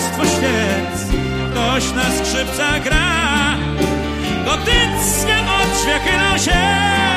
mnóstwo świec, ktoś na skrzypcach gra. Gotyckie odświechy się